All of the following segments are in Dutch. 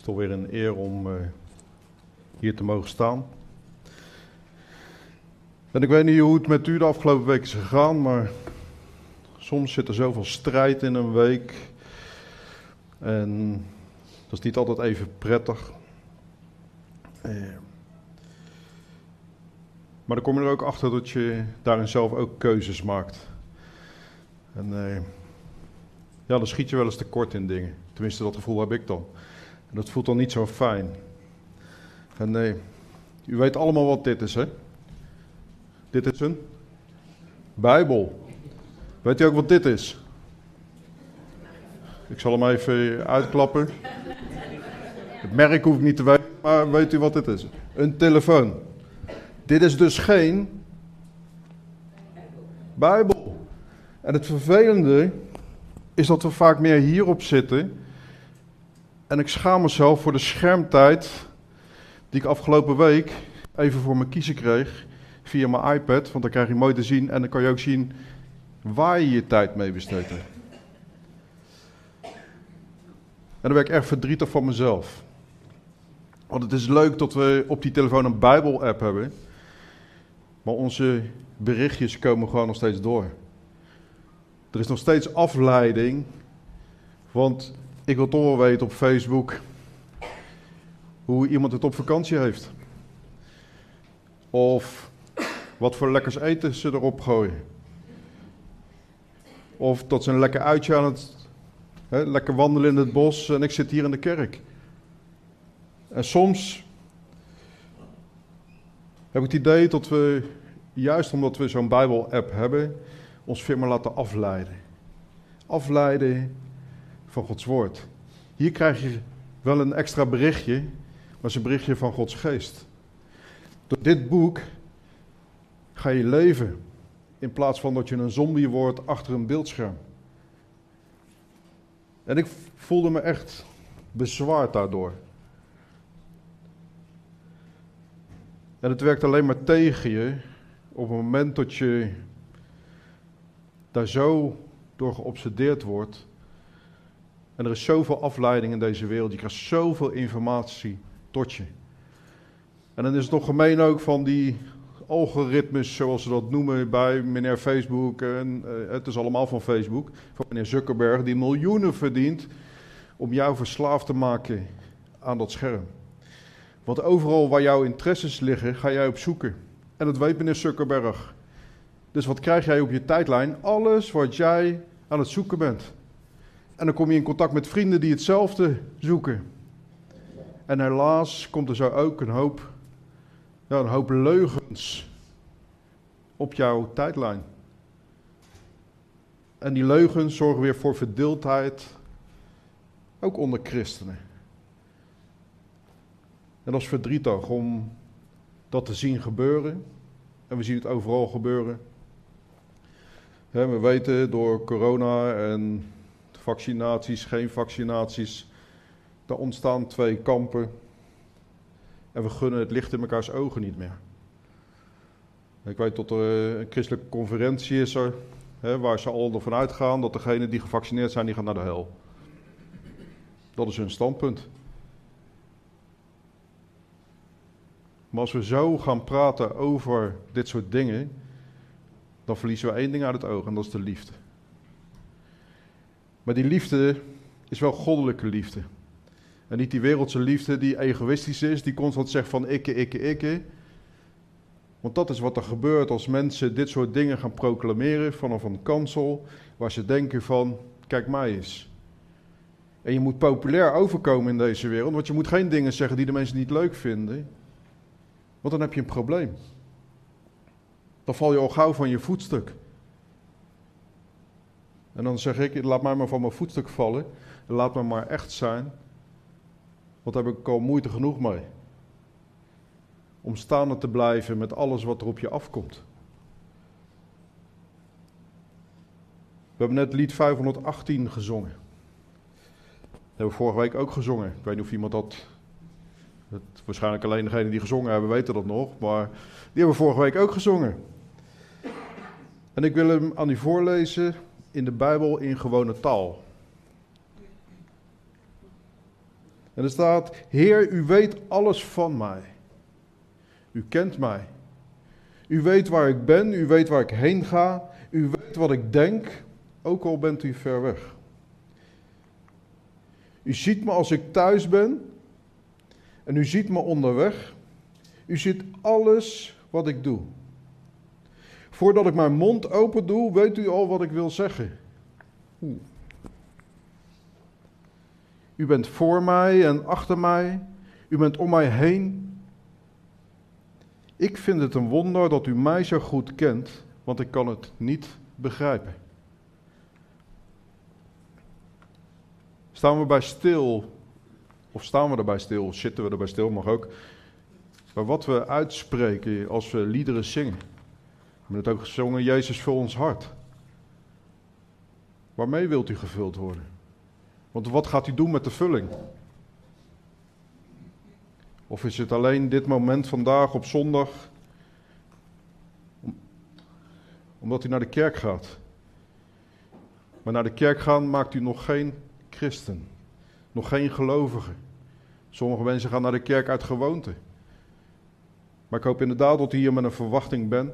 toch weer een eer om hier te mogen staan. En ik weet niet hoe het met u de afgelopen week is gegaan, maar soms zit er zoveel strijd in een week. En dat is niet altijd even prettig. Maar dan kom je er ook achter dat je daarin zelf ook keuzes maakt. En ja, dan schiet je wel eens tekort in dingen. Tenminste, dat gevoel heb ik dan. En dat voelt dan niet zo fijn. En u weet allemaal wat dit is, hè? Dit is een Bijbel. Weet u ook wat dit is? Ik zal hem even uitklappen. Het merk hoef ik niet te weten, maar weet u wat dit is? Een telefoon. Dit is dus geen Bijbel. En het vervelende is dat we vaak meer hierop zitten. En ik schaam mezelf voor de schermtijd die ik afgelopen week even voor me kiezen kreeg via mijn iPad. Want dan krijg je mooi te zien en dan kan je ook zien waar je je tijd mee besteedt. En dan ben ik erg verdrietig van mezelf. Want het is leuk dat we op die telefoon een Bijbel-app hebben. Maar onze berichtjes komen gewoon nog steeds door. Er is nog steeds afleiding. Want ik wil toch wel weten op Facebook hoe iemand het op vakantie heeft. Of wat voor lekkers eten ze erop gooien. Of dat ze een lekker uitje aan het... lekker wandelen in het bos en ik zit hier in de kerk. En soms heb ik het idee dat we, juist omdat we zo'n Bijbel-app hebben, ons veel meer laten afleiden. Afleiden van Gods woord. Hier krijg je wel een extra berichtje, maar het is een berichtje van Gods geest. Door dit boek ga je leven, in plaats van dat je een zombie wordt achter een beeldscherm. En ik voelde me echt bezwaard daardoor. En het werkt alleen maar tegen je op het moment dat je daar zo door geobsedeerd wordt. En er is zoveel afleiding in deze wereld, je krijgt zoveel informatie tot je. En dan is het nog gemeen ook van die algoritmes, zoals ze dat noemen bij meneer Facebook. En het is allemaal van Facebook, van meneer Zuckerberg, die miljoenen verdient om jou verslaafd te maken aan dat scherm. Want overal waar jouw interesses liggen, ga jij op zoeken. En dat weet meneer Zuckerberg. Dus wat krijg jij op je tijdlijn? Alles wat jij aan het zoeken bent. En dan kom je in contact met vrienden die hetzelfde zoeken. En helaas komt er zo ook een hoop leugens op jouw tijdlijn. En die leugens zorgen weer voor verdeeldheid, ook onder christenen. En dat is verdrietig om dat te zien gebeuren. En we zien het overal gebeuren. We weten door corona en vaccinaties, geen vaccinaties, daar ontstaan twee kampen. En we gunnen het licht in mekaars ogen niet meer. Ik weet dat er een christelijke conferentie is waar ze al ervan uitgaan dat degenen die gevaccineerd zijn, die gaan naar de hel. Dat is hun standpunt. Maar als we zo gaan praten over dit soort dingen, dan verliezen we één ding uit het oog en dat is de liefde. Maar die liefde is wel goddelijke liefde. En niet die wereldse liefde die egoïstisch is, die constant zegt van ikke. Want dat is wat er gebeurt als mensen dit soort dingen gaan proclameren vanaf een kansel, waar ze denken van, kijk mij eens. En je moet populair overkomen in deze wereld, want je moet geen dingen zeggen die de mensen niet leuk vinden. Want dan heb je een probleem. Dan val je al gauw van je voetstuk. En dan zeg ik, laat mij maar van mijn voetstuk vallen. En laat me maar echt zijn. Want daar heb ik al moeite genoeg mee. Om staande te blijven met alles wat er op je afkomt. We hebben net lied 518 gezongen. Dat hebben we vorige week ook gezongen. Ik weet niet of iemand dat... Waarschijnlijk alleen degenen die gezongen hebben weten dat nog. Maar die hebben we vorige week ook gezongen. En ik wil hem aan u voorlezen in de Bijbel in gewone taal. En er staat, Heer, u weet alles van mij. U kent mij. U weet waar ik ben, u weet waar ik heen ga. U weet wat ik denk, ook al bent u ver weg. U ziet me als ik thuis ben en u ziet me onderweg. U ziet alles wat ik doe. Voordat ik mijn mond open doe, weet u al wat ik wil zeggen. U bent voor mij en achter mij. U bent om mij heen. Ik vind het een wonder dat u mij zo goed kent, want ik kan het niet begrijpen. Staan we bij stil, of staan we erbij stil, zitten we erbij stil, mag ook, bij wat we uitspreken als we liederen zingen. We hebben het ook gezongen, Jezus, vul ons hart. Waarmee wilt u gevuld worden? Want wat gaat u doen met de vulling? Of is het alleen dit moment vandaag op zondag, omdat u naar de kerk gaat? Maar naar de kerk gaan maakt u nog geen christen, nog geen gelovige. Sommige mensen gaan naar de kerk uit gewoonte. Maar ik hoop inderdaad dat u hier met een verwachting bent.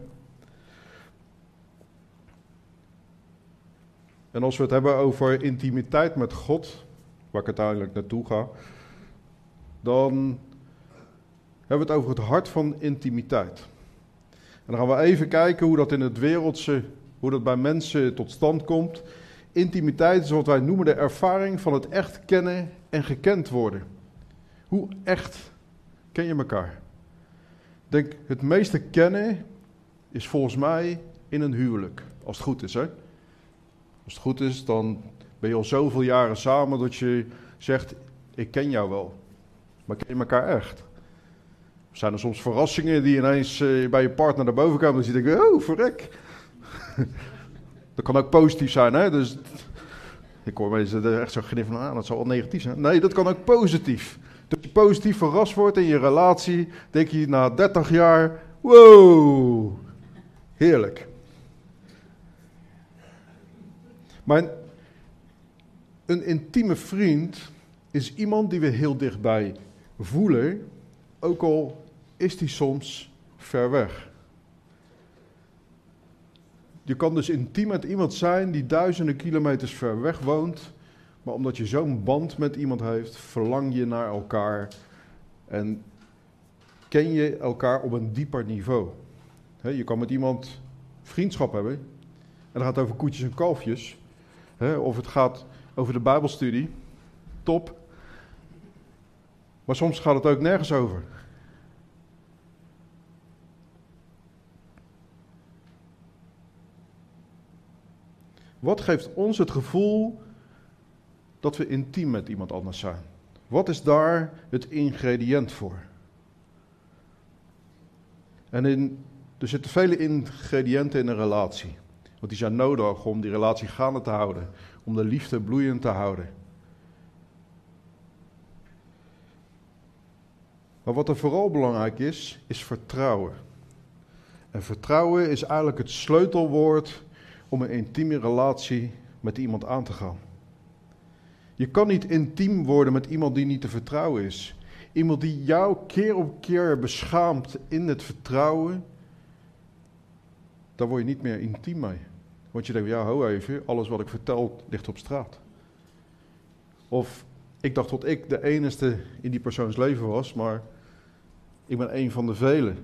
En als we het hebben over intimiteit met God, waar ik uiteindelijk naartoe ga, dan hebben we het over het hart van intimiteit. En dan gaan we even kijken hoe dat in het wereldse, hoe dat bij mensen tot stand komt. Intimiteit is wat wij noemen de ervaring van het echt kennen en gekend worden. Hoe echt ken je elkaar? Ik denk, het meeste kennen is volgens mij in een huwelijk. Als het goed is, hè? Als het goed is, dan ben je al zoveel jaren samen dat je zegt, ik ken jou wel. Maar ken je elkaar echt? Zijn er soms verrassingen die ineens bij je partner naar boven komen, dan zie je, oh, verrek. Dat kan ook positief zijn, hè? Dus ik hoor mensen er echt zo gniffen van, dat zal wel negatief zijn. Nee, dat kan ook positief. Dat je positief verrast wordt in je relatie, denk je na 30 jaar, wow, heerlijk. Maar een intieme vriend is iemand die we heel dichtbij voelen, ook al is die soms ver weg. Je kan dus intiem met iemand zijn die duizenden kilometers ver weg woont, maar omdat je zo'n band met iemand heeft, verlang je naar elkaar en ken je elkaar op een dieper niveau. Je kan met iemand vriendschap hebben en dan gaat het over koetjes en kalfjes, of het gaat over de Bijbelstudie, top. Maar soms gaat het ook nergens over. Wat geeft ons het gevoel dat we intiem met iemand anders zijn? Wat is daar het ingrediënt voor? En er zitten vele ingrediënten in een relatie. Want die zijn nodig om die relatie gaande te houden. Om de liefde bloeiend te houden. Maar wat er vooral belangrijk is vertrouwen. En vertrouwen is eigenlijk het sleutelwoord om een intieme relatie met iemand aan te gaan. Je kan niet intiem worden met iemand die niet te vertrouwen is. Iemand die jou keer op keer beschaamt in het vertrouwen, daar word je niet meer intiem mee. Want je denkt, ja, ho even, alles wat ik vertel ligt op straat. Of ik dacht dat ik de enige in die persoons leven was, maar ik ben een van de velen.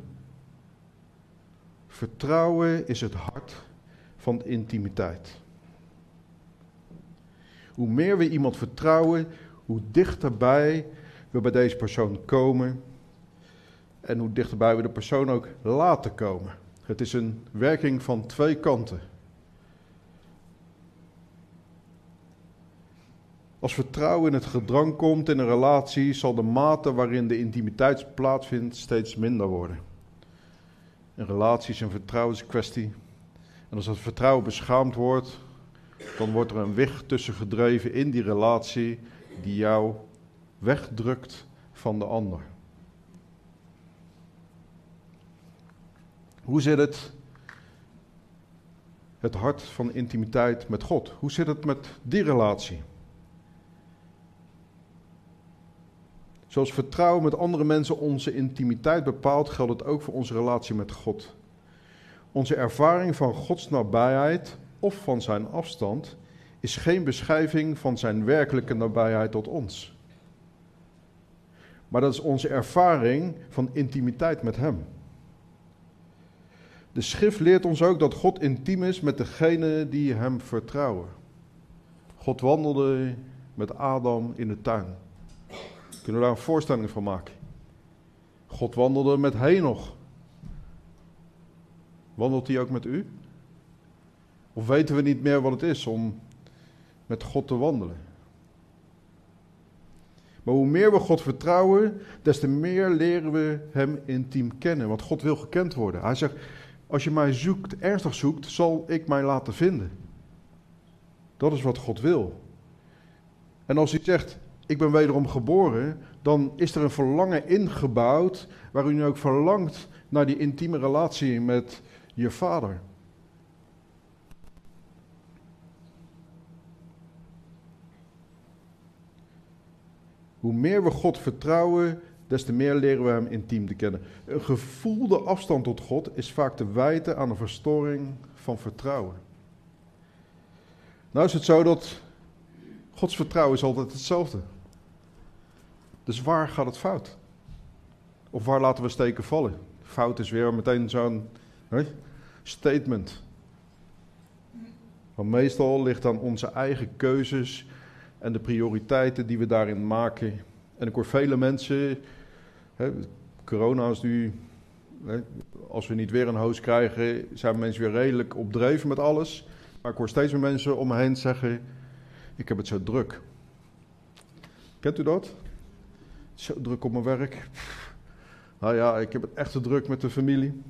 Vertrouwen is het hart van de intimiteit. Hoe meer we iemand vertrouwen, hoe dichterbij we bij deze persoon komen en hoe dichterbij we de persoon ook laten komen. Het is een werking van twee kanten. Als vertrouwen in het gedrang komt in een relatie, zal de mate waarin de intimiteit plaatsvindt steeds minder worden. Een relatie is een vertrouwenskwestie. En als dat vertrouwen beschaamd wordt, dan wordt er een weg tussen gedreven in die relatie die jou wegdrukt van de ander. Hoe zit het hart van intimiteit met God? Hoe zit het met die relatie? Zoals vertrouwen met andere mensen onze intimiteit bepaalt, geldt het ook voor onze relatie met God. Onze ervaring van Gods nabijheid of van zijn afstand is geen beschrijving van zijn werkelijke nabijheid tot ons. Maar dat is onze ervaring van intimiteit met hem. De schrift leert ons ook dat God intiem is met degenen die hem vertrouwen. God wandelde met Adam in de tuin. Kunnen we daar een voorstelling van maken? God wandelde met Henoch. Wandelt hij ook met u? Of weten we niet meer wat het is om met God te wandelen? Maar hoe meer we God vertrouwen, des te meer leren we hem intiem kennen. Want God wil gekend worden. Hij zegt, als je mij zoekt, ernstig zoekt, zal ik mij laten vinden. Dat is wat God wil. En als hij zegt, ik ben wederom geboren, dan is er een verlangen ingebouwd, waar u nu ook verlangt naar die intieme relatie met je vader. Hoe meer we God vertrouwen, des te meer leren we hem intiem te kennen. Een gevoelde afstand tot God is vaak te wijten aan een verstoring van vertrouwen. Nou is het zo dat Gods vertrouwen is altijd hetzelfde. Dus waar gaat het fout? Of waar laten we steken vallen? Fout is weer meteen zo'n statement. Maar meestal ligt aan onze eigen keuzes en de prioriteiten die we daarin maken. En ik hoor vele mensen, corona is nu, als we niet weer een host krijgen, zijn mensen weer redelijk opdreven met alles. Maar ik hoor steeds meer mensen om me heen zeggen, ik heb het zo druk. Kent u dat? Zo druk op mijn werk. Nou ja, ik heb het echt te druk met de familie.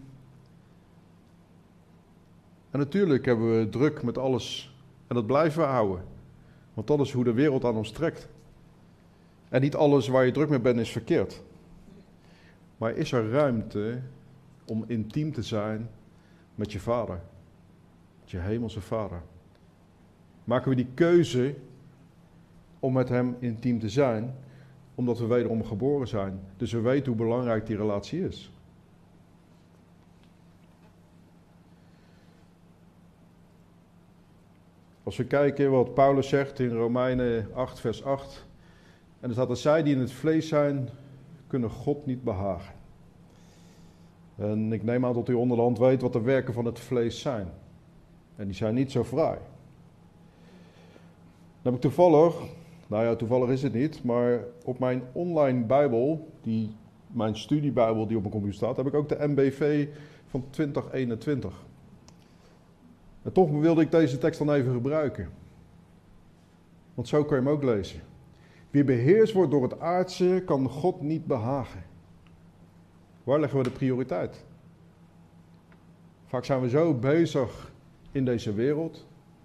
En natuurlijk hebben we druk met alles. En dat blijven we houden. Want dat is hoe de wereld aan ons trekt. En niet alles waar je druk mee bent is verkeerd. Maar is er ruimte om intiem te zijn met je vader? Met je hemelse vader? Maken we die keuze om met hem intiem te zijn, omdat we wederom geboren zijn. Dus we weten hoe belangrijk die relatie is. Als we kijken wat Paulus zegt in Romeinen 8 vers 8. En er staat dat zij die in het vlees zijn, kunnen God niet behagen. En ik neem aan dat u onderhand weet wat de werken van het vlees zijn. En die zijn niet zo fraai. Dan heb ik toevallig is het niet, maar op mijn online Bijbel, mijn studiebijbel die op mijn computer staat, heb ik ook de MBV van 2021. En toch wilde ik deze tekst dan even gebruiken. Want zo kan je hem ook lezen. Wie beheerst wordt door het aardse, kan God niet behagen. Waar leggen we de prioriteit? Vaak zijn we zo bezig in deze wereld.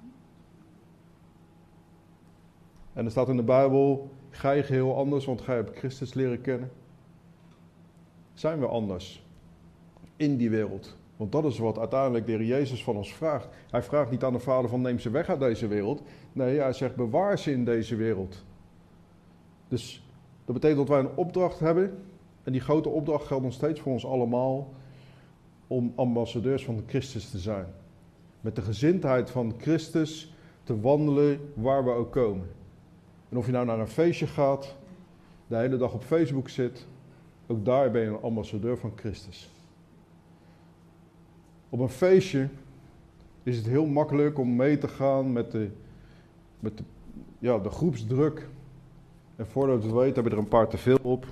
En er staat in de Bijbel, gij geheel anders, want gij hebt Christus leren kennen. Zijn we anders in die wereld? Want dat is wat uiteindelijk de Heer Jezus van ons vraagt. Hij vraagt niet aan de Vader van neem ze weg uit deze wereld. Nee, hij zegt bewaar ze in deze wereld. Dus dat betekent dat wij een opdracht hebben. En die grote opdracht geldt nog steeds voor ons allemaal. Om ambassadeurs van Christus te zijn. Met de gezindheid van Christus te wandelen waar we ook komen. En of je nou naar een feestje gaat, de hele dag op Facebook zit, ook daar ben je een ambassadeur van Christus. Op een feestje is het heel makkelijk om mee te gaan met de groepsdruk. En voordat je het weet heb je er een paar te veel op.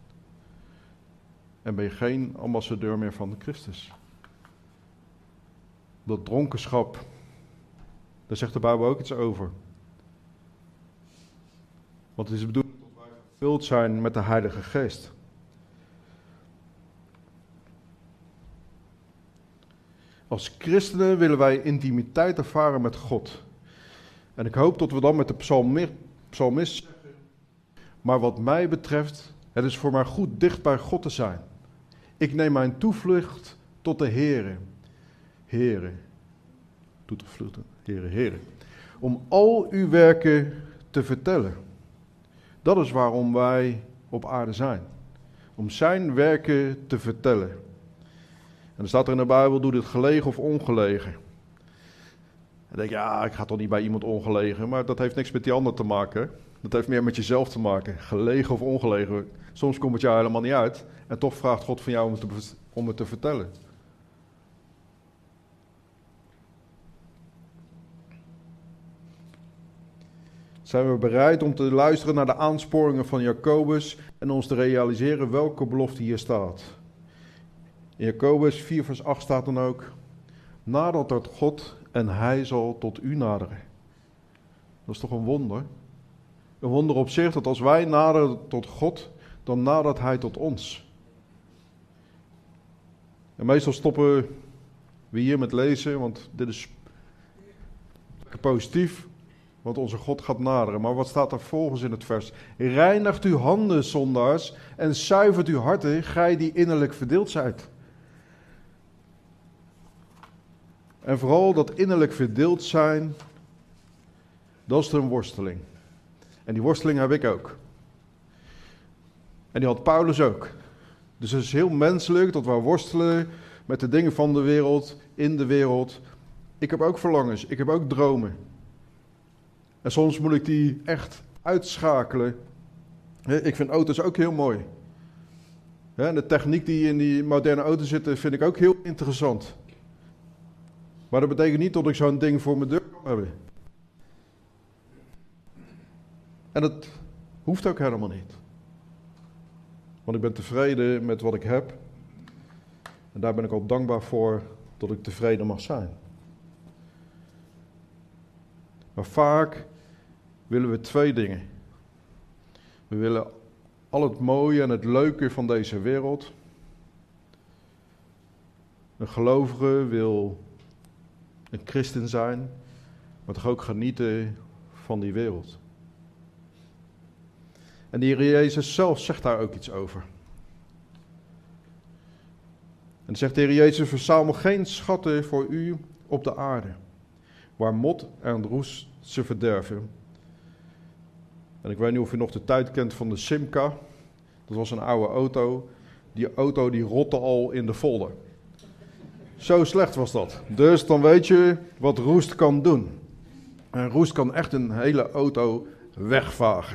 En ben je geen ambassadeur meer van Christus. Dat dronkenschap, daar zegt de Bijbel ook iets over. Want het is de bedoeling dat wij gevuld zijn met de Heilige Geest. Als christenen willen wij intimiteit ervaren met God. En ik hoop dat we dan met de psalmist zeggen, maar wat mij betreft, het is voor mij goed dicht bij God te zijn. Ik neem mijn toevlucht tot de Heere. Heere. Heere. Om al uw werken te vertellen. Dat is waarom wij op aarde zijn. Om zijn werken te vertellen. En er staat er in de Bijbel, doe dit gelegen of ongelegen. Dan denk je, ja, ik ga toch niet bij iemand ongelegen. Maar dat heeft niks met die ander te maken. Dat heeft meer met jezelf te maken. Gelegen of ongelegen. Soms komt het jou helemaal niet uit. En toch vraagt God van jou om het te vertellen. Zijn we bereid om te luisteren naar de aansporingen van Jacobus en ons te realiseren welke belofte hier staat? In Jacobus 4 vers 8 staat dan ook, nadat tot God en hij zal tot u naderen. Dat is toch een wonder? Een wonder op zich dat als wij naderen tot God, dan nadert hij tot ons. En meestal stoppen we hier met lezen, want dit is positief. Want onze God gaat naderen. Maar wat staat er volgens in het vers? Reinigt uw handen, zondaars, en zuivert uw harten, gij die innerlijk verdeeld zijt. En vooral dat innerlijk verdeeld zijn, dat is een worsteling. En die worsteling heb ik ook. En die had Paulus ook. Dus het is heel menselijk dat we worstelen met de dingen van de wereld, in de wereld. Ik heb ook verlangens, ik heb ook dromen. En soms moet ik die echt uitschakelen. Ik vind auto's ook heel mooi. En de techniek die in die moderne auto's zit, vind ik ook heel interessant. Maar dat betekent niet dat ik zo'n ding voor mijn deur kan hebben. En dat hoeft ook helemaal niet. Want ik ben tevreden met wat ik heb. En daar ben ik ook dankbaar voor dat ik tevreden mag zijn. Maar vaak willen we twee dingen. We willen al het mooie en het leuke van deze wereld. Een gelovige wil een christen zijn, maar toch ook genieten van die wereld. En de Heer Jezus zelf zegt daar ook iets over. En dan zegt de Heer Jezus, verzamel geen schatten voor u op de aarde, waar mot en roest ze verderven. En ik weet niet of u nog de tijd kent van de Simca. Dat was een oude auto. Die auto die rotte al in de folder. Zo slecht was dat. Dus dan weet je wat roest kan doen. En roest kan echt een hele auto wegvagen.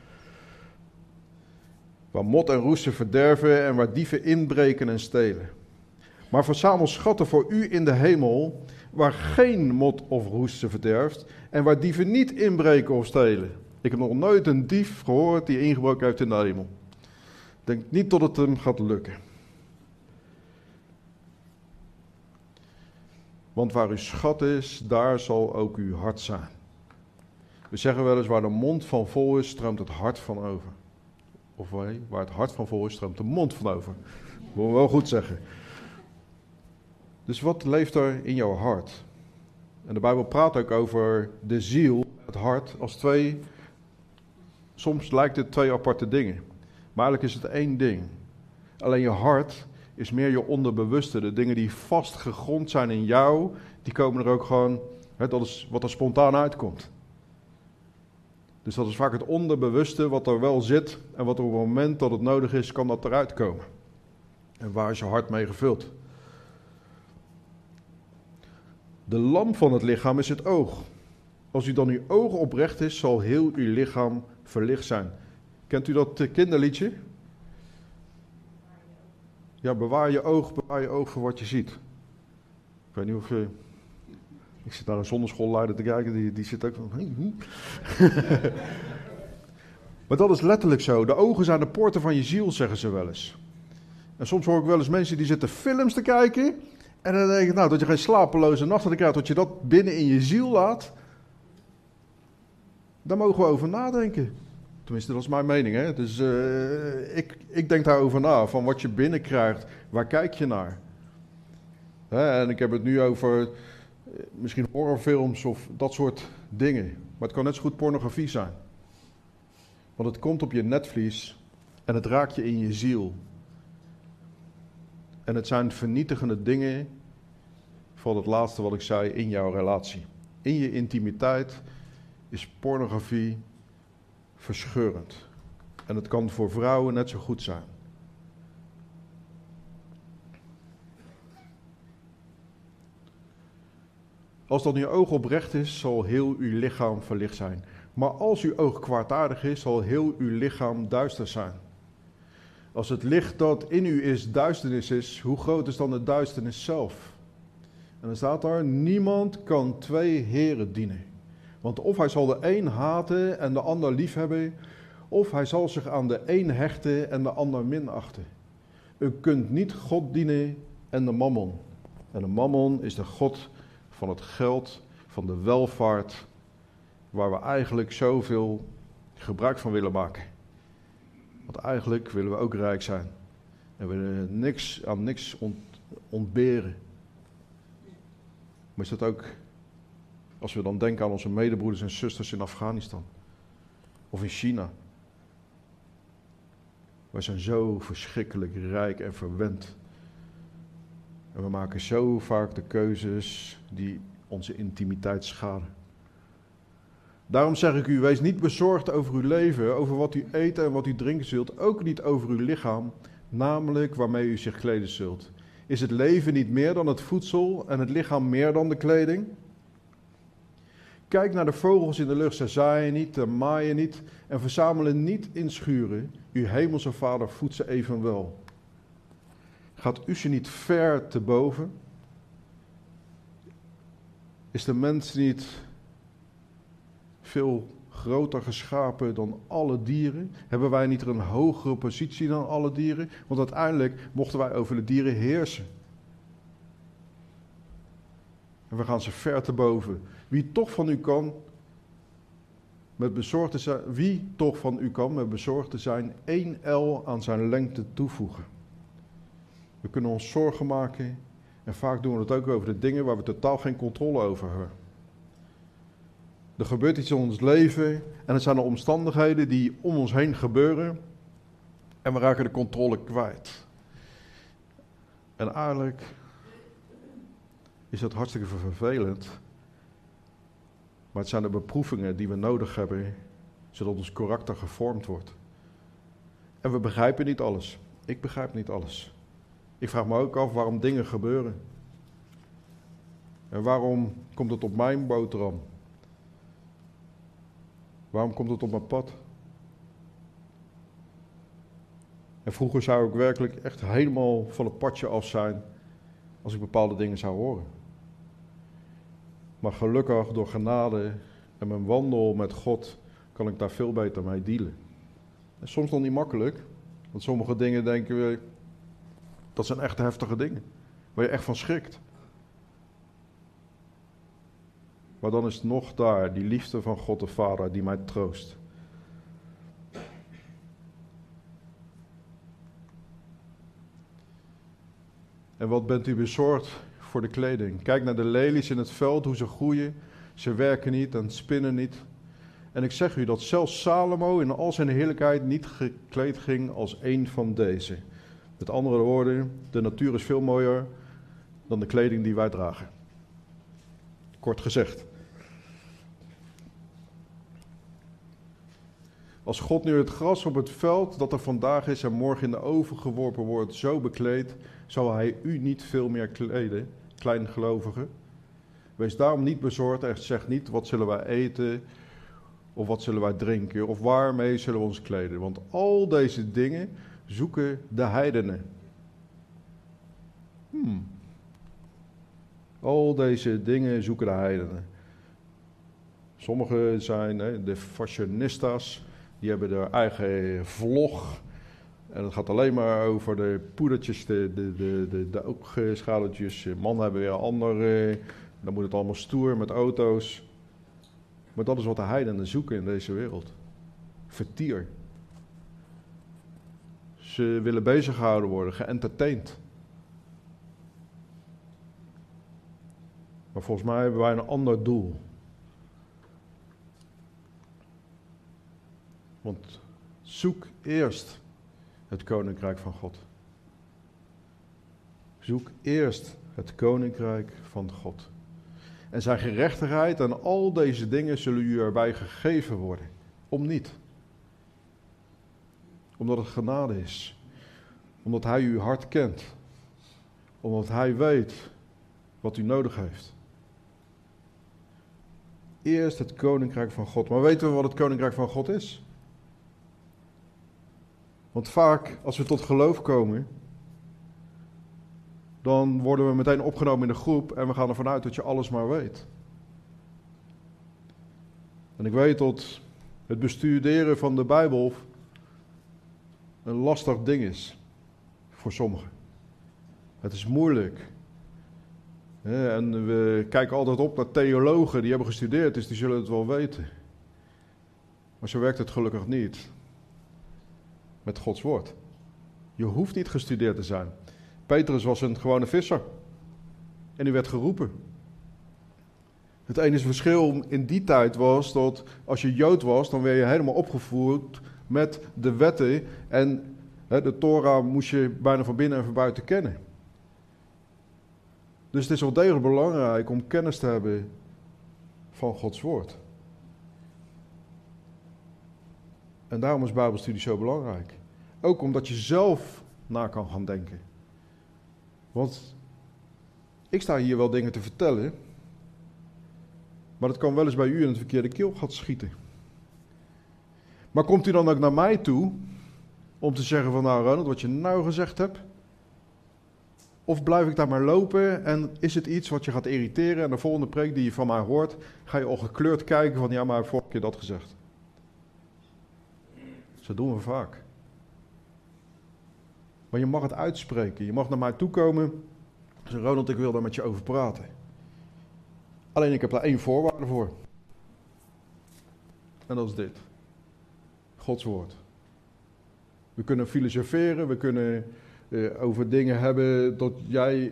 Waar mot en roest ze verderven en waar dieven inbreken en stelen. Maar verzamel schatten voor u in de hemel, waar geen mot of roest ze verderft en waar dieven niet inbreken of stelen. Ik heb nog nooit een dief gehoord die ingebroken heeft in de hemel. Ik denk niet dat het hem gaat lukken. Want waar uw schat is, daar zal ook uw hart zijn. We zeggen wel eens, waar de mond van vol is, stroomt het hart van over. Of nee, waar het hart van vol is, stroomt de mond van over. Dat moet ik wel goed zeggen. Dus wat leeft er in jouw hart? En de Bijbel praat ook over de ziel, het hart, als twee. Soms lijkt het twee aparte dingen. Maar eigenlijk is het één ding. Alleen je hart is meer je onderbewuste. De dingen die vast gegrond zijn in jou, die komen er ook gewoon. Dat is wat er spontaan uitkomt. Dus dat is vaak het onderbewuste wat er wel zit. En wat er op het moment dat het nodig is, kan dat eruit komen. En waar is je hart mee gevuld? De lamp van het lichaam is het oog. Als u dan uw oog oprecht is, zal heel uw lichaam verlicht zijn. Kent u dat kinderliedje? Ja, bewaar je oog voor wat je ziet. Ik weet niet of je... Ik zit naar een zonneschoolleider te kijken, die zit ook van... Maar dat is letterlijk zo. De ogen zijn de poorten van je ziel, zeggen ze wel eens. En soms hoor ik wel eens mensen die zitten films te kijken... En dan denk ik, nou, dat je geen slapeloze nachten krijgt, dat je dat binnen in je ziel laat. Daar mogen we over nadenken. Tenminste, dat is mijn mening, hè. Dus ik denk daarover na, van wat je binnenkrijgt, waar kijk je naar? En ik heb het nu over misschien horrorfilms of dat soort dingen. Maar het kan net zo goed pornografie zijn. Want het komt op je netvlies en het raakt je in je ziel. En het zijn vernietigende dingen voor het laatste wat ik zei in jouw relatie. In je intimiteit is pornografie verscheurend. En het kan voor vrouwen net zo goed zijn. Als dan uw oog oprecht is, zal heel uw lichaam verlicht zijn. Maar als uw oog kwaadaardig is, zal heel uw lichaam duister zijn. Als het licht dat in u is duisternis is, hoe groot is dan de duisternis zelf? En dan staat daar, niemand kan twee heren dienen. Want of hij zal de een haten en de ander liefhebben, of hij zal zich aan de een hechten en de ander minachten. U kunt niet God dienen en de mammon. En de mammon is de god van het geld, van de welvaart, waar we eigenlijk zoveel gebruik van willen maken. Want eigenlijk willen we ook rijk zijn. En we willen aan niks ontberen. Maar is dat ook, als we dan denken aan onze medebroeders en zusters in Afghanistan. Of in China. Wij zijn zo verschrikkelijk rijk en verwend. En we maken zo vaak de keuzes die onze intimiteit schaden. Daarom zeg ik u, wees niet bezorgd over uw leven, over wat u eten en wat u drinken zult, ook niet over uw lichaam, namelijk waarmee u zich kleden zult. Is het leven niet meer dan het voedsel en het lichaam meer dan de kleding? Kijk naar de vogels in de lucht, zij zaaien niet, ze maaien niet en verzamelen niet in schuren. Uw hemelse Vader voedt ze evenwel. Gaat u ze niet ver te boven? Is de mens niet veel groter geschapen dan alle dieren? Hebben wij niet een hogere positie dan alle dieren? Want uiteindelijk mochten wij over de dieren heersen. En we gaan ze ver te boven. Wie toch van u kan met bezorgd te zijn, 1 el aan zijn lengte toevoegen. We kunnen ons zorgen maken en vaak doen we het ook over de dingen waar we totaal geen controle over hebben. Er gebeurt iets in ons leven en het zijn de omstandigheden die om ons heen gebeuren en we raken de controle kwijt. En eigenlijk is dat hartstikke vervelend, maar het zijn de beproevingen die we nodig hebben, zodat ons karakter gevormd wordt. En we begrijpen niet alles. Ik begrijp niet alles. Ik vraag me ook af waarom dingen gebeuren. En waarom komt het op mijn boterham? Waarom komt het op mijn pad? En vroeger zou ik werkelijk echt helemaal van het padje af zijn als ik bepaalde dingen zou horen. Maar gelukkig door genade en mijn wandel met God kan ik daar veel beter mee dealen. En soms nog niet makkelijk, want sommige dingen denken we, dat zijn echt heftige dingen, waar je echt van schrikt. Maar dan is nog daar die liefde van God de Vader die mij troost. En wat bent u bezorgd voor de kleding? Kijk naar de lelies in het veld, hoe ze groeien. Ze werken niet en spinnen niet. En ik zeg u dat zelfs Salomo in al zijn heerlijkheid niet gekleed ging als één van deze. Met andere woorden, de natuur is veel mooier dan de kleding die wij dragen. Kort gezegd. Als God nu het gras op het veld dat er vandaag is en morgen in de oven geworpen wordt zo bekleedt, zal hij u niet veel meer kleden, kleingelovigen. Wees daarom niet bezorgd en zeg niet wat zullen wij eten of wat zullen wij drinken of waarmee zullen we ons kleden. Want al deze dingen zoeken de heidenen. Al deze dingen zoeken de heidenen. Sommigen zijn de fashionistas, die hebben hun eigen vlog. En het gaat alleen maar over de poedertjes, de oogschaduwtjes. Mannen hebben weer andere, dan moet het allemaal stoer met auto's. Maar dat is wat de heidenen zoeken in deze wereld. Vertier. Ze willen bezig gehouden worden, geëntertained. Maar volgens mij hebben wij een ander doel. Want zoek eerst het koninkrijk van God. Zoek eerst het koninkrijk van God. En zijn gerechtigheid en al deze dingen zullen u erbij gegeven worden. Om niet. Omdat het genade is. Omdat hij uw hart kent. Omdat hij weet wat u nodig heeft. Eerst het koninkrijk van God. Maar weten we wat het koninkrijk van God is? Want vaak, als we tot geloof komen, dan worden we meteen opgenomen in de groep en we gaan ervan uit dat je alles maar weet. En ik weet dat het bestuderen van de Bijbel een lastig ding is voor sommigen. Het is moeilijk. En we kijken altijd op naar theologen die hebben gestudeerd, dus die zullen het wel weten. Maar zo werkt het gelukkig niet met Gods woord. Je hoeft niet gestudeerd te zijn. Petrus was een gewone visser en die werd geroepen. Het enige verschil in die tijd was dat als je Jood was, dan werd je helemaal opgevoed met de wetten en de Torah moest je bijna van binnen en van buiten kennen. Dus het is wel degelijk belangrijk om kennis te hebben van Gods woord. En daarom is Bijbelstudie zo belangrijk. Ook omdat je zelf na kan gaan denken. Want ik sta hier wel dingen te vertellen, maar dat kan wel eens bij u in het verkeerde keelgat schieten. Maar komt u dan ook naar mij toe om te zeggen van nou Ronald, wat je nou gezegd hebt? Of blijf ik daar maar lopen en is het iets wat je gaat irriteren en de volgende preek die je van mij hoort, ga je al gekleurd kijken van ja, maar ik heb vorige keer dat gezegd. Zo doen we vaak. Maar je mag het uitspreken. Je mag naar mij toe komen en zeggen, Ronald, ik wil daar met je over praten. Alleen ik heb daar één voorwaarde voor. En dat is dit. Gods woord. We kunnen filosoferen, we kunnen over dingen hebben dat jij...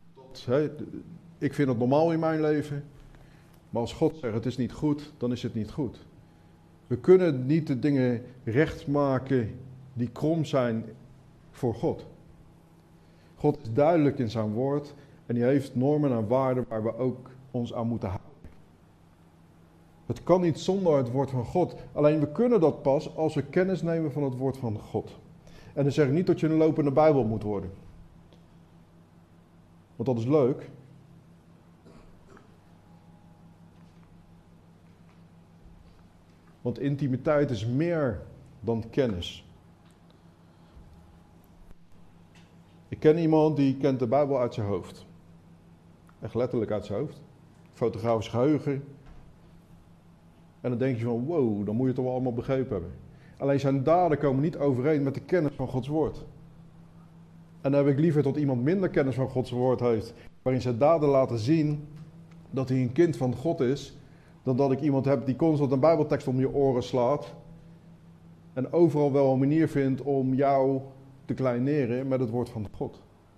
ik vind het normaal in mijn leven. Maar als God zegt het is niet goed, dan is het niet goed. We kunnen niet de dingen recht maken die krom zijn voor God. God is duidelijk in zijn woord en hij heeft normen en waarden waar we ook ons aan moeten houden. Het kan niet zonder het woord van God. Alleen we kunnen dat pas als we kennis nemen van het woord van God. En dan zeg ik niet dat je een lopende Bijbel moet worden. Want dat is leuk. Want intimiteit is meer dan kennis. Ik ken iemand die kent de Bijbel uit zijn hoofd. Echt letterlijk uit zijn hoofd. Fotografisch geheugen. En dan denk je van wow, dan moet je het toch wel allemaal begrepen hebben. Alleen zijn daden komen niet overeen met de kennis van Gods woord. En dan heb ik liever dat iemand minder kennis van Gods woord heeft, waarin zijn daden laten zien dat hij een kind van God is, dan dat ik iemand heb die constant een Bijbeltekst om je oren slaat en overal wel een manier vindt om jou te kleineren met het woord van God.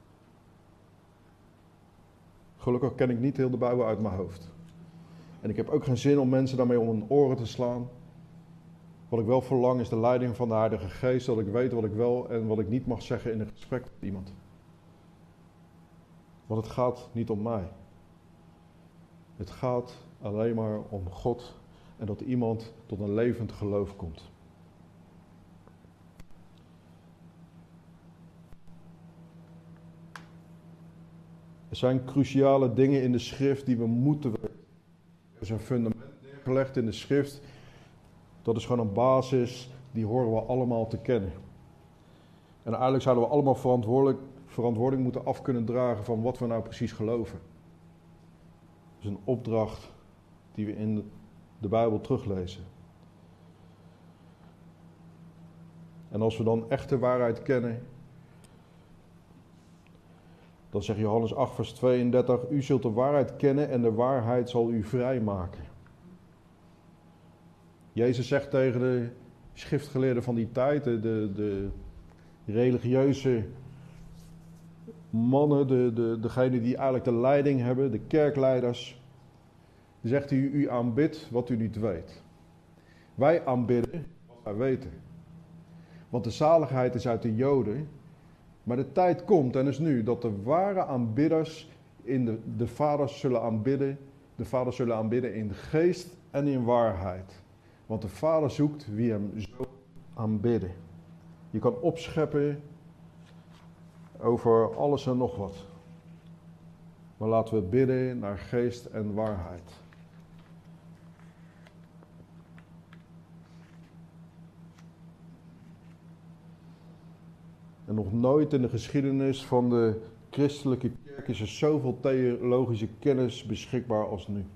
Gelukkig ken ik niet heel de Bijbel uit mijn hoofd. En ik heb ook geen zin om mensen daarmee om hun oren te slaan. Wat ik wel verlang is de leiding van de Heilige Geest, dat ik weet wat ik wel en wat ik niet mag zeggen in een gesprek met iemand. Want het gaat niet om mij. Het gaat alleen maar om God en dat iemand tot een levend geloof komt. Er zijn cruciale dingen in de schrift die we moeten weten. Er is een fundament neergelegd in de schrift. Dat is gewoon een basis, die horen we allemaal te kennen. En eigenlijk zouden we allemaal verantwoording moeten af kunnen dragen van wat we nou precies geloven. Dat is een opdracht die we in de Bijbel teruglezen. En als we dan echt de waarheid kennen, dan zegt Johannes 8 vers 32, u zult de waarheid kennen en de waarheid zal u vrijmaken. Jezus zegt tegen de schriftgeleerden van die tijd, de religieuze mannen, degene die eigenlijk de leiding hebben, de kerkleiders, zegt hij, u aanbidt wat u niet weet. Wij aanbidden wat wij weten. Want de zaligheid is uit de Joden, maar de tijd komt en is nu dat de ware aanbidders in de Vader zullen aanbidden, de Vader zullen aanbidden in geest en in waarheid. Want de Vader zoekt wie hem zo aanbidden. Je kan opscheppen over alles en nog wat. Maar laten we bidden naar geest en waarheid. En nog nooit in de geschiedenis van de christelijke kerk is er zoveel theologische kennis beschikbaar als nu.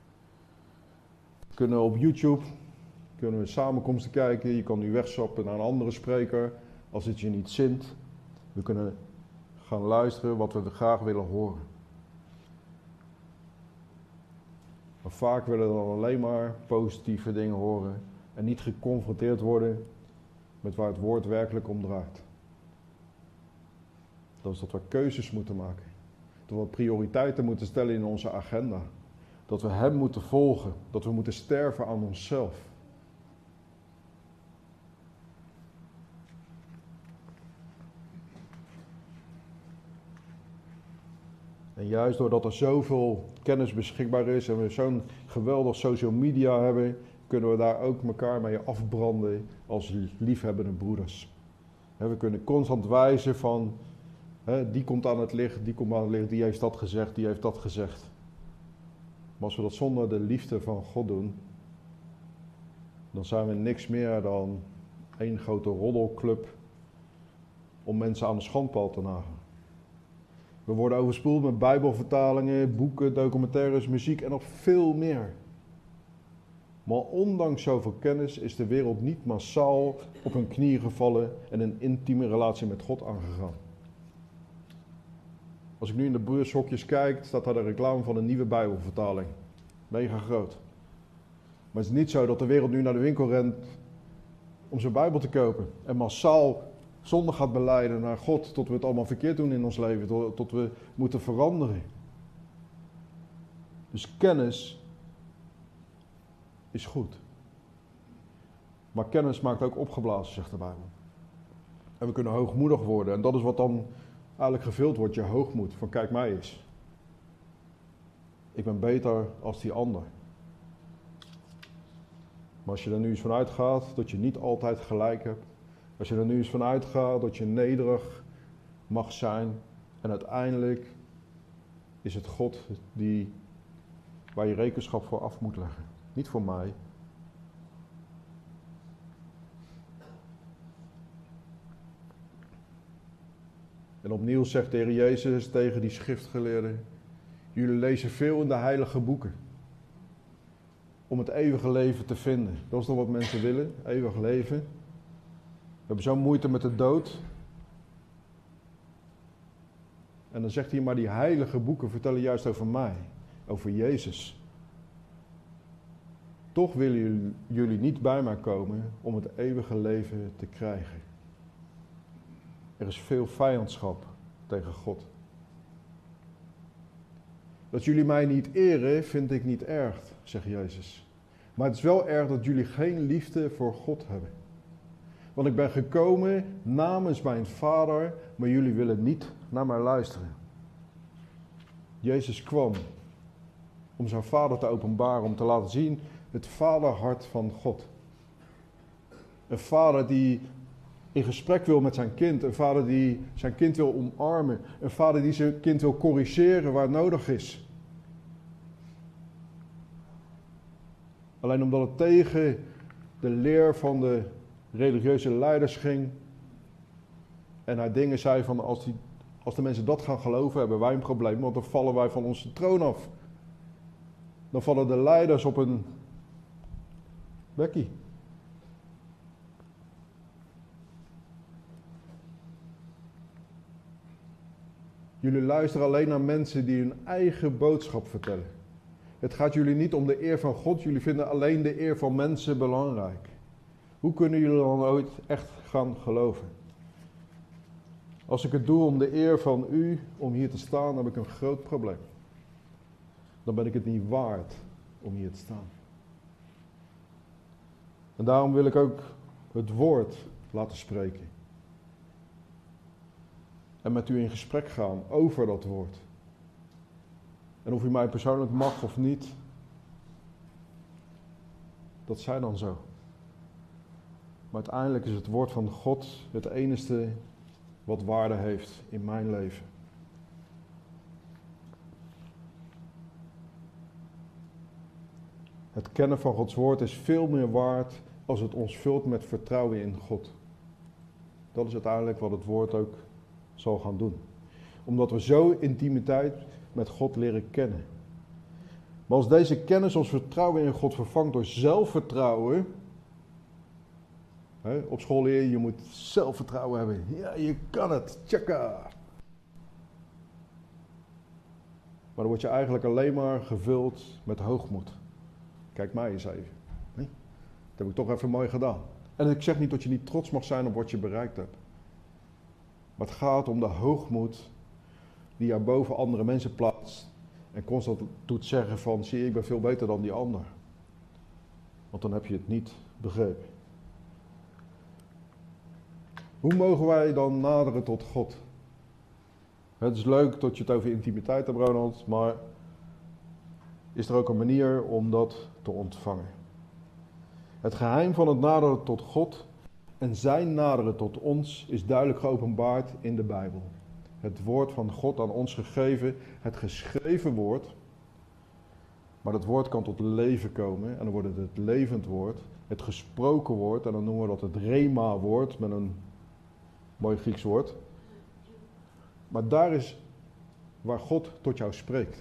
We kunnen op YouTube samenkomsten kijken. Je kan nu wegzappen naar een andere spreker als het je niet zint. We kunnen gaan luisteren wat we graag willen horen. Maar vaak willen we dan alleen maar positieve dingen horen en niet geconfronteerd worden met waar het woord werkelijk om draait. Dat is dat we keuzes moeten maken. Dat we prioriteiten moeten stellen in onze agenda. Dat we hem moeten volgen. Dat we moeten sterven aan onszelf. En juist doordat er zoveel kennis beschikbaar is en we zo'n geweldig social media hebben, kunnen we daar ook elkaar mee afbranden als liefhebbende broeders. We kunnen constant wijzen van, die komt aan het licht, die komt aan het licht, die heeft dat gezegd, die heeft dat gezegd. Maar als we dat zonder de liefde van God doen, dan zijn we niks meer dan één grote roddelclub om mensen aan de schandpaal te nagelen. We worden overspoeld met bijbelvertalingen, boeken, documentaires, muziek en nog veel meer. Maar ondanks zoveel kennis is de wereld niet massaal op hun knieën gevallen en een intieme relatie met God aangegaan. Als ik nu in de bushokjes kijk, staat daar de reclame van een nieuwe bijbelvertaling. Mega groot. Maar het is niet zo dat de wereld nu naar de winkel rent om zijn bijbel te kopen. En massaal zonde gaat belijden naar God, tot we het allemaal verkeerd doen in ons leven, tot we moeten veranderen. Dus kennis is goed. Maar kennis maakt ook opgeblazen, zegt de Bijbel. En we kunnen hoogmoedig worden. En dat is wat dan eigenlijk gevuld wordt, je hoogmoed. Van kijk mij eens. Ik ben beter als die ander. Maar als je er nu eens van uitgaat dat je niet altijd gelijk hebt. Als je er nu eens van uitgaat dat je nederig mag zijn. En uiteindelijk is het God waar je rekenschap voor af moet leggen. Niet voor mij. En opnieuw zegt de Heer Jezus tegen die schriftgeleerden: jullie lezen veel in de heilige boeken. Om het eeuwige leven te vinden. Dat is toch wat mensen willen, eeuwig leven. We hebben zo'n moeite met de dood. En dan zegt hij, maar die heilige boeken vertellen juist over mij. Over Jezus. Toch willen jullie niet bij mij komen om het eeuwige leven te krijgen. Er is veel vijandschap tegen God. Dat jullie mij niet eren, vind ik niet erg, zegt Jezus. Maar het is wel erg dat jullie geen liefde voor God hebben. Want ik ben gekomen namens mijn Vader, maar jullie willen niet naar mij luisteren. Jezus kwam om zijn Vader te openbaren, om te laten zien het vaderhart van God. Een vader die in gesprek wil met zijn kind. Een vader die zijn kind wil omarmen. Een vader die zijn kind wil corrigeren waar het nodig is. Alleen omdat het tegen de leer van de religieuze leiders ging. En hij dingen zei van als de mensen dat gaan geloven, hebben wij een probleem. Want dan vallen wij van onze troon af. Dan vallen de leiders op een bekkie. Jullie luisteren alleen naar mensen die hun eigen boodschap vertellen. Het gaat jullie niet om de eer van God. Jullie vinden alleen de eer van mensen belangrijk. Hoe kunnen jullie dan ooit echt gaan geloven? Als ik het doe om de eer van u, om hier te staan, heb ik een groot probleem. Dan ben ik het niet waard om hier te staan. En daarom wil ik ook het woord laten spreken. En met u in gesprek gaan over dat woord. En of u mij persoonlijk mag of niet, dat zij dan zo. Maar uiteindelijk is het woord van God het enige wat waarde heeft in mijn leven. Het kennen van Gods woord is veel meer waard als het ons vult met vertrouwen in God. Dat is uiteindelijk wat het woord ook zal gaan doen. Omdat we zo intimiteit met God leren kennen. Maar als deze kennis ons vertrouwen in God vervangt door zelfvertrouwen. Op school leer je moet zelfvertrouwen hebben. Ja, je kan het. Tjaka. Maar dan word je eigenlijk alleen maar gevuld met hoogmoed. Kijk mij eens even. Nee? Dat heb ik toch even mooi gedaan. En ik zeg niet dat je niet trots mag zijn op wat je bereikt hebt. Maar het gaat om de hoogmoed die jou boven andere mensen plaatst. En constant doet zeggen van, zie ik ben veel beter dan die ander. Want dan heb je het niet begrepen. Hoe mogen wij dan naderen tot God? Het is leuk dat je het over intimiteit hebt, Ronald, maar is er ook een manier om dat te ontvangen? Het geheim van het naderen tot God en zijn naderen tot ons is duidelijk geopenbaard in de Bijbel. Het woord van God aan ons gegeven, het geschreven woord. Maar dat woord kan tot leven komen en dan wordt het het levend woord. Het gesproken woord en dan noemen we dat het rema woord met een mooi Grieks woord. Maar daar is waar God tot jou spreekt.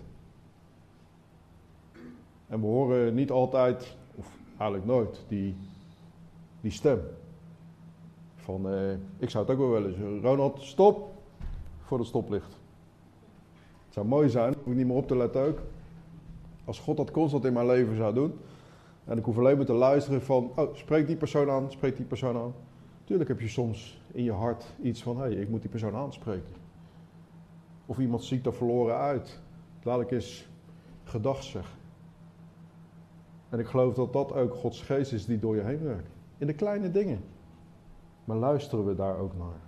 En we horen niet altijd, of eigenlijk nooit, die stem. Van, ik zou het ook wel willen. Ronald, stop! Voor het stoplicht. Het zou mooi zijn, hoef ik niet meer op te letten ook. Als God dat constant in mijn leven zou doen. En ik hoef alleen maar te luisteren van, oh, spreek die persoon aan, spreek die persoon aan. Tuurlijk heb je soms in je hart iets van, hé, ik moet die persoon aanspreken. Of iemand ziet er verloren uit. Laat ik eens gedag zeggen. En ik geloof dat dat ook Gods geest is die door je heen werkt. In de kleine dingen. Maar luisteren we daar ook naar.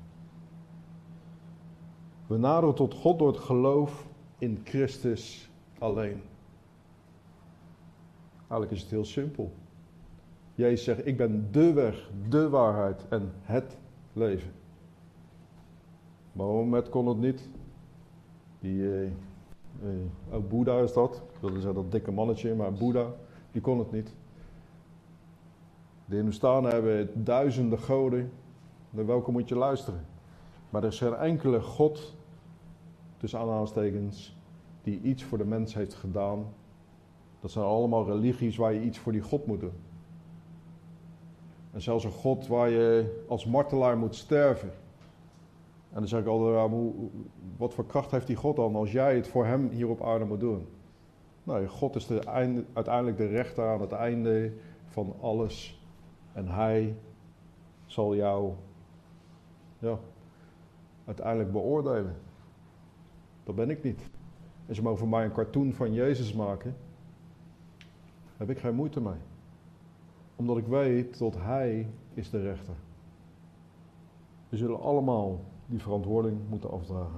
We naderen tot God door het geloof in Christus alleen. Eigenlijk is het heel simpel. Jezus zegt, ik ben de weg, de waarheid en het leven. Maar Mohammed kon het niet. Ook Boeddha is dat. Ik wilde zeggen dat dikke mannetje, maar Boeddha, die kon het niet. De Hindoestanen hebben duizenden goden. Naar welke moet je luisteren? Maar er is geen enkele God, tussen aanhalingstekens, die iets voor de mens heeft gedaan. Dat zijn allemaal religies waar je iets voor die God moet doen. En zelfs een God waar je als martelaar moet sterven. En dan zeg ik altijd, wat voor kracht heeft die God dan als jij het voor hem hier op aarde moet doen? Nou, God is uiteindelijk de rechter aan het einde van alles. En hij zal jou uiteindelijk beoordelen. Dat ben ik niet. En ze mogen voor mij een cartoon van Jezus maken. Daar heb ik geen moeite mee. Omdat ik weet dat hij is de rechter. We zullen allemaal die verantwoording moeten afdragen.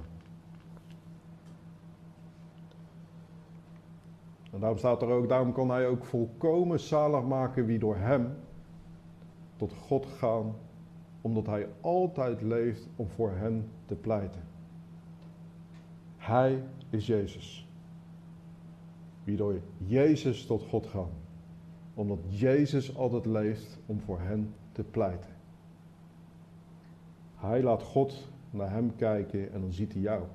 En daarom staat er ook, daarom kan hij ook volkomen zalig maken wie door hem tot God gaan, omdat hij altijd leeft om voor hen te pleiten. Hij is Jezus. Wie door Jezus tot God gaan, omdat Jezus altijd leeft om voor hen te pleiten. Hij laat God naar hem kijken en dan ziet hij jou.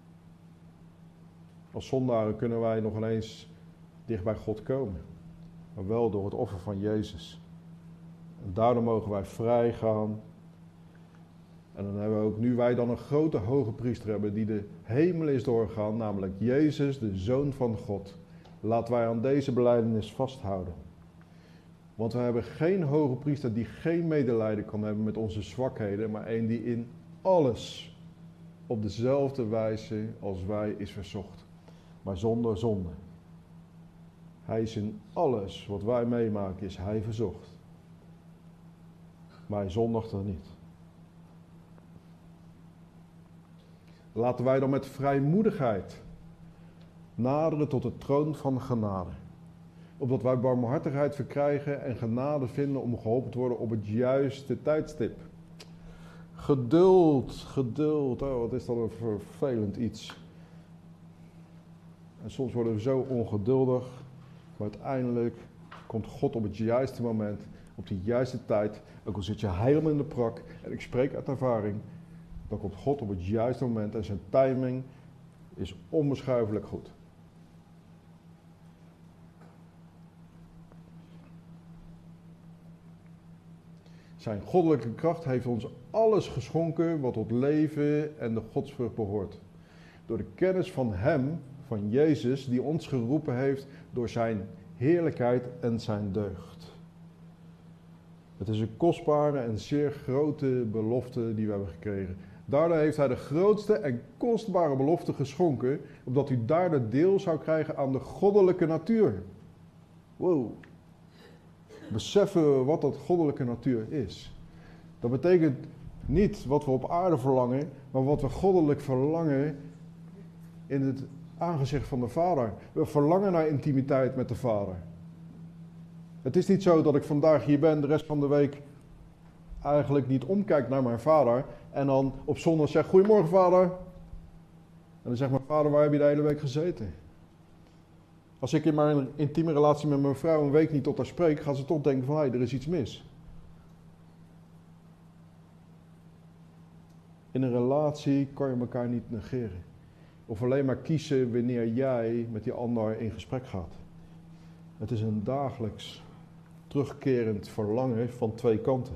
Als zondaren kunnen wij nog ineens dicht bij God komen. Maar wel door het offer van Jezus. En daardoor mogen wij vrij gaan. En dan hebben we ook, nu wij dan een grote hoge priester hebben die de hemel is doorgegaan, namelijk Jezus, de Zoon van God. Laten wij aan deze belijdenis vasthouden. Want we hebben geen hoge priester die geen medelijden kan hebben met onze zwakheden, maar een die in alles op dezelfde wijze als wij is verzocht. Maar zonder zonde. Hij is in alles wat wij meemaken, is hij verzocht. Maar hij zondigt er niet. Laten wij dan met vrijmoedigheid naderen tot de troon van genade. opdat wij barmhartigheid verkrijgen en genade vinden om geholpen te worden op het juiste tijdstip. Geduld, oh wat is dat een vervelend iets. En soms worden we zo ongeduldig, maar uiteindelijk komt God op het juiste moment, op de juiste tijd, ook al zit je helemaal in de prak, en ik spreek uit ervaring, dan komt God op het juiste moment en zijn timing is onbeschrijfelijk goed. Zijn goddelijke kracht heeft ons alles geschonken wat tot leven en de godsvrucht behoort. Door de kennis van Hem, van Jezus, die ons geroepen heeft door zijn heerlijkheid en zijn deugd. Het is een kostbare en zeer grote belofte die we hebben gekregen. Daardoor heeft hij de grootste en kostbare belofte geschonken, opdat u daardoor deel zou krijgen aan de goddelijke natuur. Wow. Beseffen we wat dat goddelijke natuur is. Dat betekent niet wat we op aarde verlangen, maar wat we goddelijk verlangen in het aangezicht van de Vader. We verlangen naar intimiteit met de Vader. Het is niet zo dat ik vandaag hier ben, de rest van de week eigenlijk niet omkijk naar mijn Vader en dan op zondag zeg, goedemorgen Vader. En dan zegt mijn Vader, waar heb je de hele week gezeten? Als ik in mijn intieme relatie met mijn vrouw een week niet tot haar spreek, gaan ze toch denken van, er is iets mis. In een relatie kan je elkaar niet negeren. Of alleen maar kiezen wanneer jij met die ander in gesprek gaat. Het is een dagelijks terugkerend verlangen van twee kanten.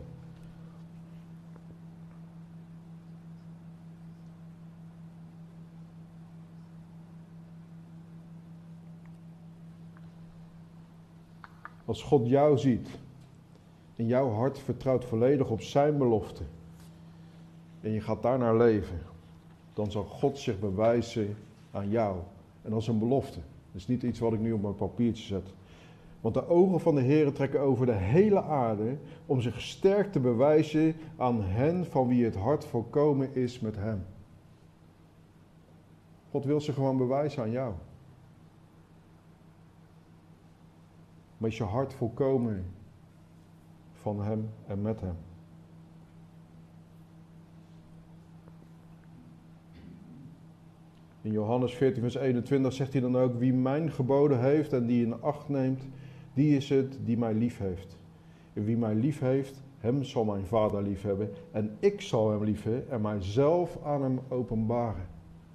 Als God jou ziet en jouw hart vertrouwt volledig op zijn belofte en je gaat daarnaar leven, dan zal God zich bewijzen aan jou. En dat is een belofte. Dat is niet iets wat ik nu op mijn papiertje zet. Want de ogen van de Heere trekken over de hele aarde om zich sterk te bewijzen aan hen van wie het hart volkomen is met hem. God wil zich gewoon bewijzen aan jou. Maar is je hart volkomen van hem en met hem? In Johannes 14 vers 21 zegt hij dan ook, wie mijn geboden heeft en die in acht neemt, die is het die mij lief heeft. En wie mij lief heeft, hem zal mijn Vader lief hebben. En ik zal hem lief hebben en mijzelf aan hem openbaren.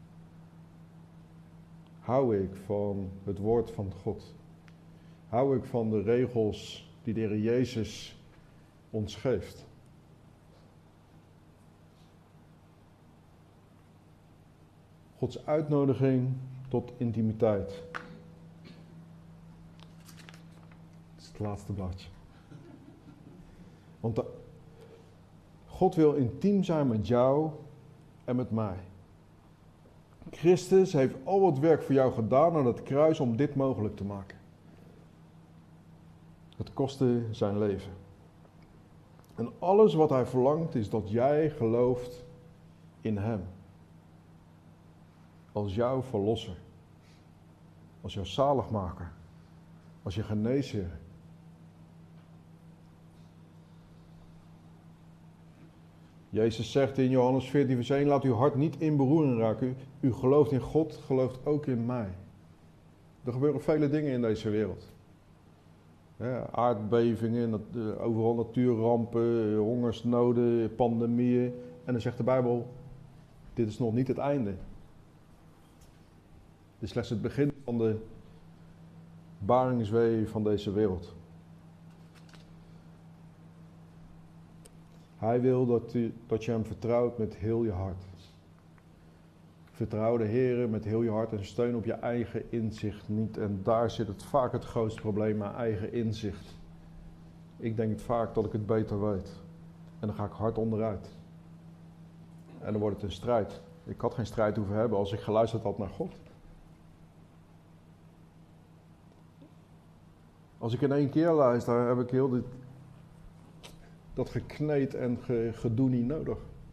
Hou ik van het woord van God? Hou ik van de regels die de Heer Jezus ons geeft? Gods uitnodiging tot intimiteit. Het is het laatste blaadje. Want God wil intiem zijn met jou en met mij. Christus heeft al het werk voor jou gedaan aan het kruis om dit mogelijk te maken. Het kostte zijn leven. En alles wat hij verlangt is dat jij gelooft in hem. Als jouw verlosser. Als jouw zaligmaker. Als je geneesheer. Jezus zegt in Johannes 14 vers 1, laat uw hart niet in beroering raken. U gelooft in God, gelooft ook in mij. Er gebeuren vele dingen in deze wereld. Ja, aardbevingen, overal natuurrampen, hongersnoden, pandemieën. En dan zegt de Bijbel, dit is nog niet het einde. Dit is slechts het begin van de baringswee van deze wereld. Hij wil dat je hem vertrouwt met heel je hart. Vertrouw de Heer met heel je hart en steun op je eigen inzicht niet. En daar zit het vaak het grootste probleem, mijn eigen inzicht. Ik denk vaak dat ik het beter weet. En dan ga ik hard onderuit. En dan wordt het een strijd. Ik had geen strijd hoeven hebben als ik geluisterd had naar God. Als ik in één keer luister, heb ik heel dat gekneed en gedoe niet nodig.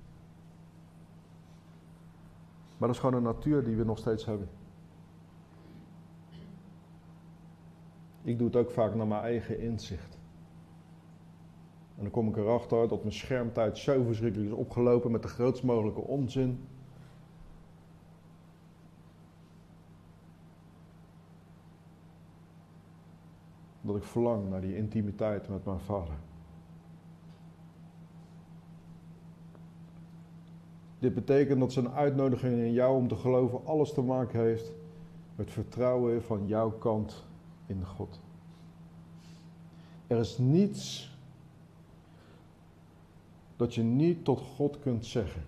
Maar dat is gewoon een natuur die we nog steeds hebben. Ik doe het ook vaak naar mijn eigen inzicht. En dan kom ik erachter dat mijn schermtijd zo verschrikkelijk is opgelopen met de grootst mogelijke onzin. Dat ik verlang naar die intimiteit met mijn Vader. Dit betekent dat zijn uitnodiging in jou om te geloven alles te maken heeft met vertrouwen van jouw kant in God. Er is niets dat je niet tot God kunt zeggen.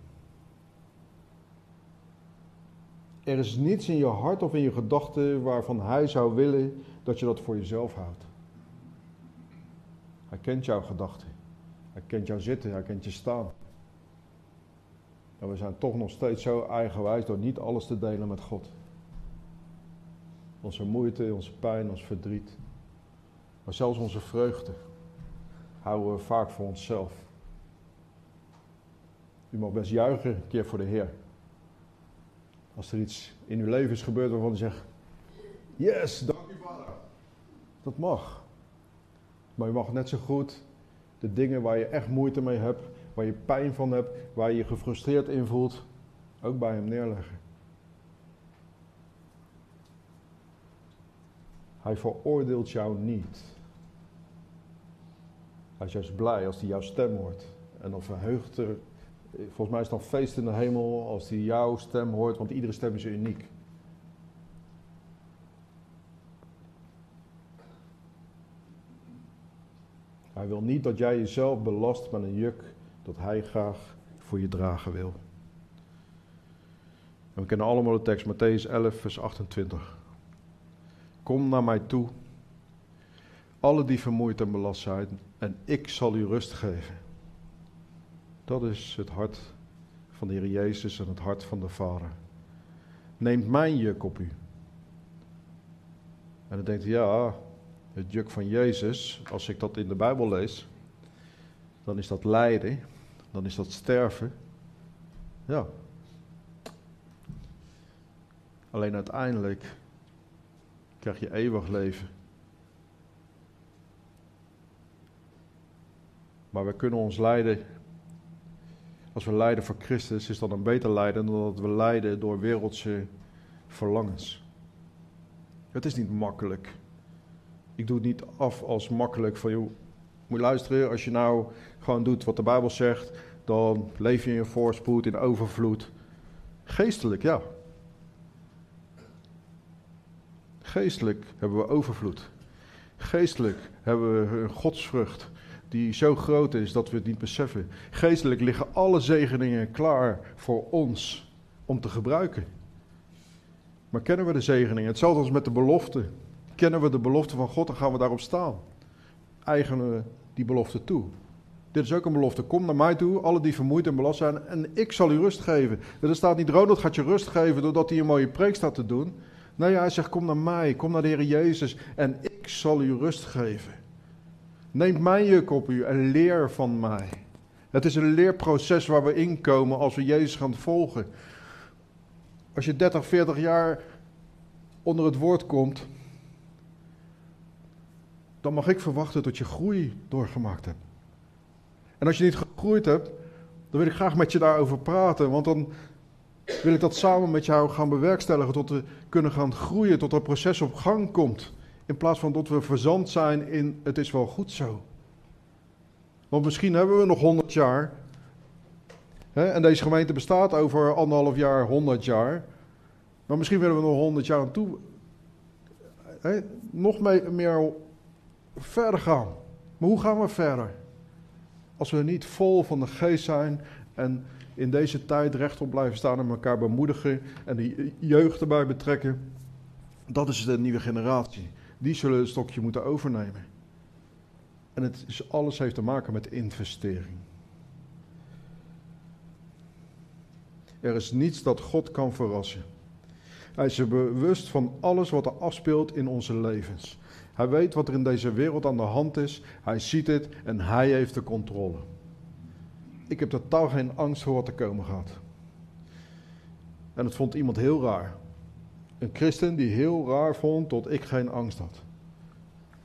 Er is niets in je hart of in je gedachten waarvan Hij zou willen dat je dat voor jezelf houdt. Hij kent jouw gedachten. Hij kent jou zitten, hij kent je staan. En we zijn toch nog steeds zo eigenwijs door niet alles te delen met God. Onze moeite, onze pijn, ons verdriet. Maar zelfs onze vreugde houden we vaak voor onszelf. U mag best juichen een keer voor de Heer. Als er iets in uw leven is gebeurd waarvan u zegt, yes, dank u Vader. Dat mag. Maar u mag net zo goed de dingen waar je echt moeite mee hebt, waar je pijn van hebt, waar je je gefrustreerd in voelt, ook bij hem neerleggen. Hij veroordeelt jou niet. Hij is juist blij als hij jouw stem hoort. En dan verheugt er, volgens mij is het dan feest in de hemel als hij jouw stem hoort, want iedere stem is uniek. Hij wil niet dat jij jezelf belast met een juk dat hij graag voor je dragen wil. En we kennen allemaal de tekst, Mattheüs 11, vers 28. Kom naar mij toe, alle die vermoeid en belast zijn, en ik zal u rust geven. Dat is het hart van de Heer Jezus en het hart van de Vader. Neemt mijn juk op u. En dan denkt u, ja, het juk van Jezus, als ik dat in de Bijbel lees, dan is dat lijden, dan is dat sterven. Ja. Alleen uiteindelijk krijg je eeuwig leven. Maar we kunnen ons lijden, als we lijden voor Christus, is dat een beter lijden dan dat we lijden door wereldse verlangens. Het is niet makkelijk. Ik doe het niet af als makkelijk van, joh, moet je luisteren, als je nou gewoon doet wat de Bijbel zegt, dan leef je in voorspoed, in overvloed. Geestelijk, ja. Geestelijk hebben we overvloed. Geestelijk hebben we een godsvrucht die zo groot is dat we het niet beseffen. Geestelijk liggen alle zegeningen klaar voor ons om te gebruiken. Maar kennen we de zegeningen? Hetzelfde als met de belofte. Kennen we de belofte van God, dan gaan we daarop staan. Eigenen we die belofte toe. Dit is ook een belofte. Kom naar mij toe, alle die vermoeid en belast zijn, en ik zal u rust geven. Er staat niet, Ronald gaat je rust geven doordat hij een mooie preek staat te doen. Nee, hij zegt, kom naar mij, kom naar de Heer Jezus en ik zal u rust geven. Neem mijn juk op u en leer van mij. Het is een leerproces waar we inkomen als we Jezus gaan volgen. Als je 30, 40 jaar onder het woord komt, dan mag ik verwachten dat je groei doorgemaakt hebt. En als je niet gegroeid hebt, dan wil ik graag met je daarover praten, want dan wil ik dat samen met jou gaan bewerkstelligen, tot we kunnen gaan groeien, tot het proces op gang komt. In plaats van dat we verzand zijn in het is wel goed zo. Want misschien hebben we nog 100 jaar. En deze gemeente bestaat over 1,5 jaar, 100 jaar. Maar misschien willen we nog 100 jaar aan toe. Nog meer verder gaan. Maar hoe gaan we verder? Als we niet vol van de geest zijn en in deze tijd rechtop blijven staan en elkaar bemoedigen en de jeugd erbij betrekken. Dat is de nieuwe generatie. Die zullen het stokje moeten overnemen. En alles heeft te maken met investering. Er is niets dat God kan verrassen. Hij is er bewust van alles wat er afspeelt in onze levens. Hij weet wat er in deze wereld aan de hand is. Hij ziet het en hij heeft de controle. Ik heb totaal geen angst voor wat er komen gaat. En dat vond iemand heel raar. Een christen die heel raar vond dat ik geen angst had.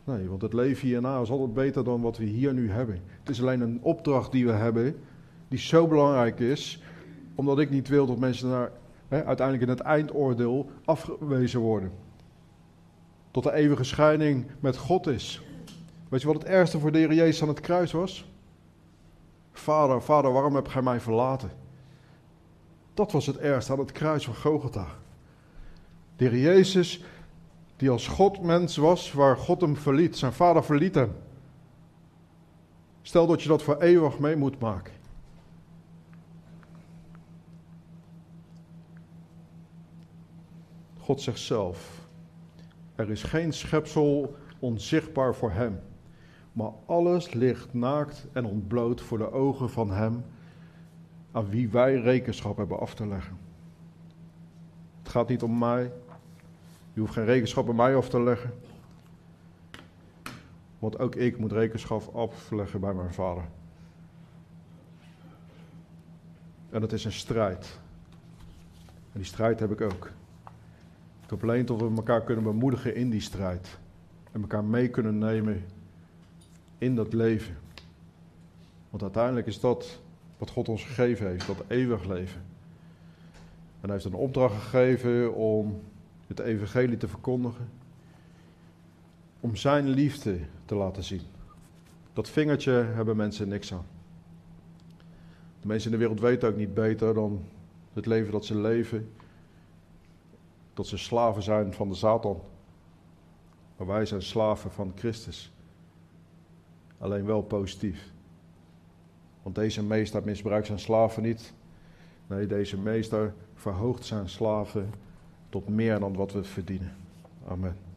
Nee, want het leven hierna is altijd beter dan wat we hier nu hebben. Het is alleen een opdracht die we hebben, die zo belangrijk is, omdat ik niet wil dat mensen uiteindelijk in het eindoordeel afgewezen worden. Tot de eeuwige scheiding met God is. Weet je wat het ergste voor de Heer Jezus aan het kruis was? Vader, Vader, waarom heb gij mij verlaten? Dat was het ergste aan het kruis van Golgotha. De Heer Jezus, die als God mens was, waar God hem verliet. Zijn vader verliet hem. Stel dat je dat voor eeuwig mee moet maken. God zegt zelf, er is geen schepsel onzichtbaar voor hem, maar alles ligt naakt en ontbloot voor de ogen van hem, aan wie wij rekenschap hebben af te leggen. Het gaat niet om mij, je hoeft geen rekenschap aan mij af te leggen, want ook ik moet rekenschap afleggen bij mijn Vader. En het is een strijd. En die strijd heb ik ook. Ik hoop alleen dat we elkaar kunnen bemoedigen in die strijd. En elkaar mee kunnen nemen in dat leven. Want uiteindelijk is dat wat God ons gegeven heeft, dat eeuwig leven. En hij heeft een opdracht gegeven om het evangelie te verkondigen. Om zijn liefde te laten zien. Dat vingertje hebben mensen niks aan. De mensen in de wereld weten ook niet beter dan het leven dat ze leven. Dat ze slaven zijn van de Satan. Maar wij zijn slaven van Christus. Alleen wel positief. Want deze meester misbruikt zijn slaven niet. Nee, deze meester verhoogt zijn slaven tot meer dan wat we verdienen. Amen.